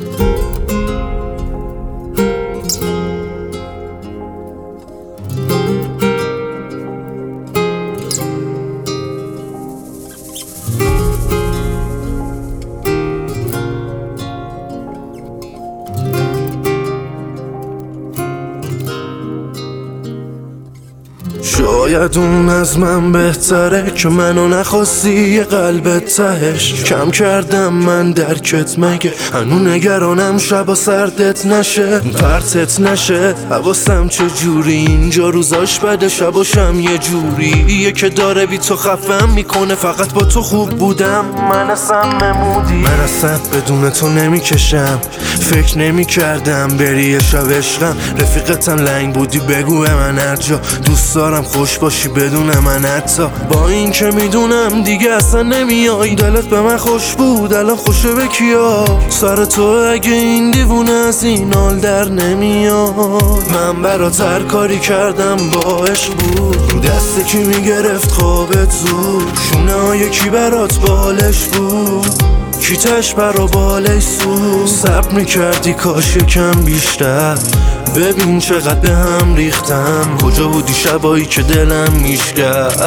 شاید اون از من بهتره که منو نخواستی یه قلبت تهش. کم کردم من درکت مگه هنو نگرانم شبا سردت نشه پرتت نشه. حواسم چجوری اینجا روزاش بده شباشم یه جوریه که داره بی تو خفم میکنه. فقط با تو خوب بودم من اصلا نمودی. من اصلا بدون تو نمیکشم فکر نمی کردم بری یه شب عشقم. رفیقتم لنگ بودی بگو من هر جا دوست دارم خوش باشی بدون من. حتی با این که میدونم دیگه اصلا نمیای دلت به من خوش بود الان خوشه به کیا. سر تو اگه این دیوونه از این حال در نمیاد. من برات هر کاری کردم با عشق بود. رو دست کی میگرفت خوابت زود. شونه های کی برات بالش بود. کیتش برا بالش سود. صبر میکردی کاش یکم بیشتر. ببین چقدر به هم ریختم. کجا بودی شبایی که دلم میشکست.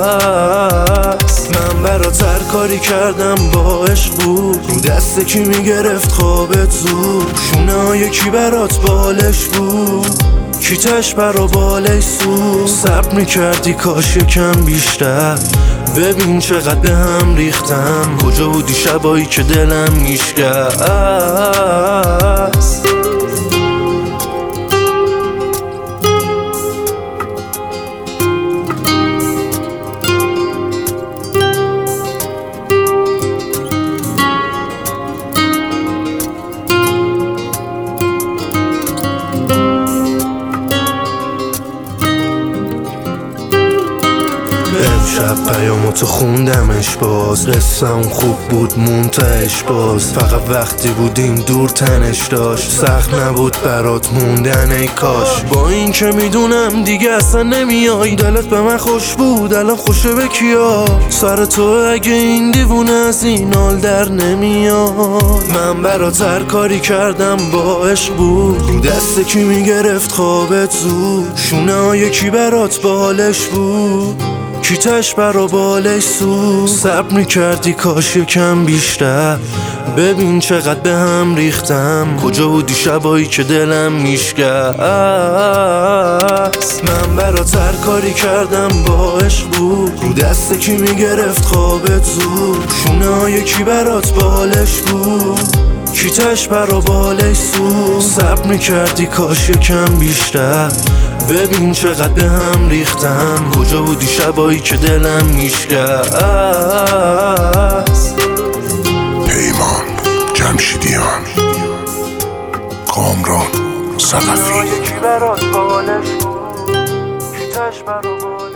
من برات هر کاری کردم با عشق بود. رو دست کی میگرفت خوابت زود. شونه های کی برات بالش بود. کیتش برا بالش سود. صبر میکردی کاش یکم بیشتر. ببین چقدر به هم ریختم. کجا بودی شبایی که دلم میشکست. امشب پیاماتو خوندمش باز. قصه‌ام خوب بود منتهش باز. فقط وقتی بودیم دور تنش داشت. سخت نبود برات موندن ای کاش. با این که میدونم دیگه اصلا نمیای دلت به من خوش بود الان خوشه به کیا. سر تو اگه این دیوونه از این حال در نمیاد. من برات هر کاری کردم با عشق بود. رو دست کی میگرفت خوابت زود. شونه های کی برات بالش بود. کیتش برا بالش سود. صبر میکردی کاش یکم بیشتر. ببین چقدر به هم ریختم. کجا بودی شبایی که دلم میشکست. من برات هر کاری کردم با عشق بود. رو دست کی میگرفت خوابت زود. شونه های کی برات بالش بود. کیتش برا بالش سود. صبر میکردی کاش یکم بیشتر. ببین چقدر به هم ریختم. کجا بودی شبایی که دلم میشکست. پیمان جمشیدیان، کامران صدفی. کی برات بالش بود. کیتش برا بالش